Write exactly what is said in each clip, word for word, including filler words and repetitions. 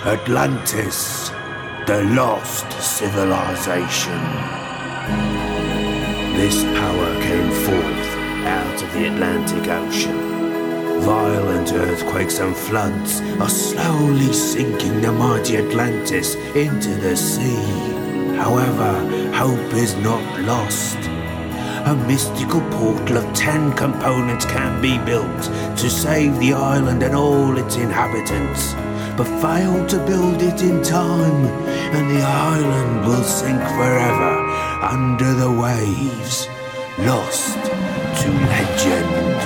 Atlantis, the lost civilization. This power came forth out of the Atlantic Ocean. Violent earthquakes and floods are slowly sinking the mighty Atlantis into the sea. However, hope is not lost. A mystical portal of ten components can be built to save the island and all its inhabitants, but fail to build it in time, and the island will sink forever under the waves, lost to legend.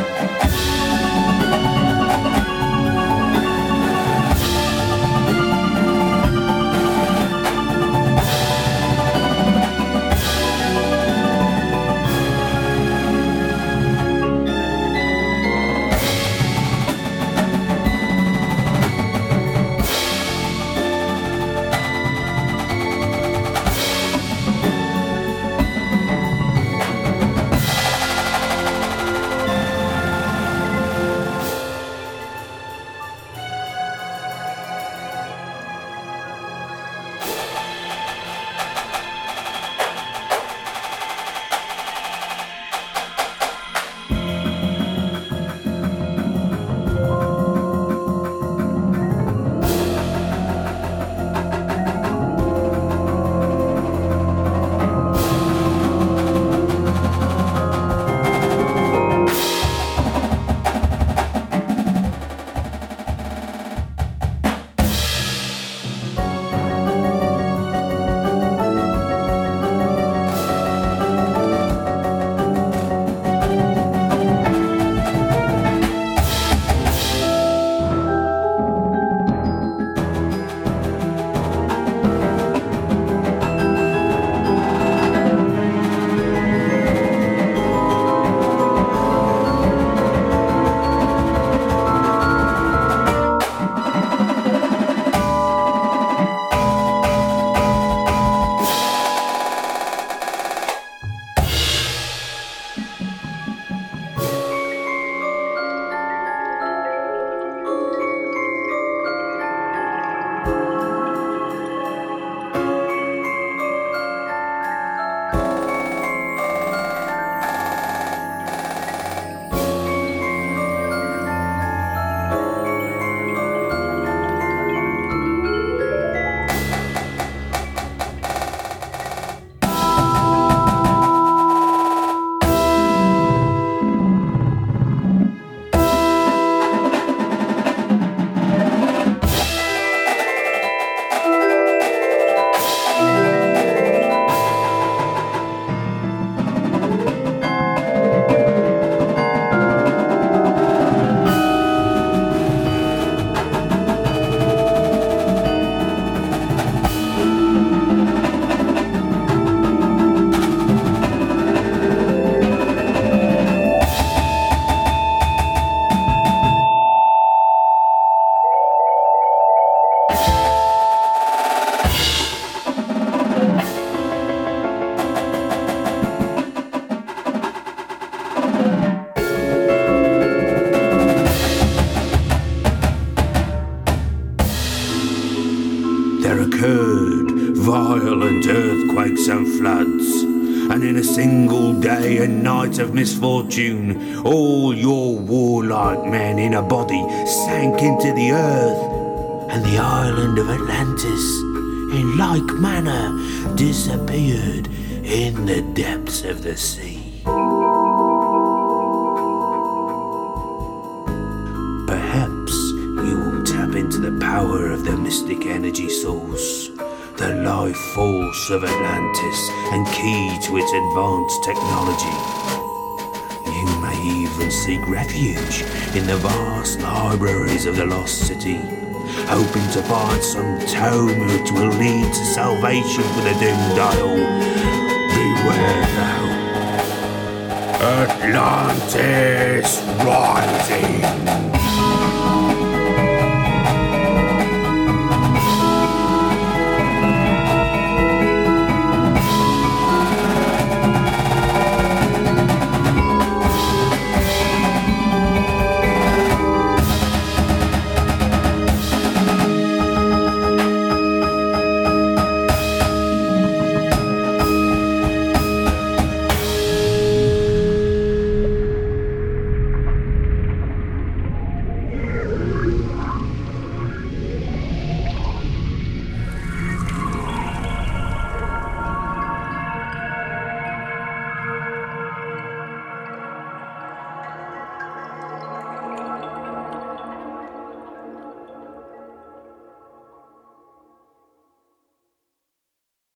There occurred violent earthquakes and floods, and in a single day and night of misfortune, all your warlike men in a body sank into the earth, and the island of Atlantis, in like manner, disappeared in the depths of the sea. Perhaps you will tap into the power of the mystic energy source, the life force of Atlantis, and key to its advanced technology. You may even seek refuge in the vast libraries of the Lost City, hoping to find some tome which will lead to salvation for the Doom Dial. Beware though, Atlantis rising!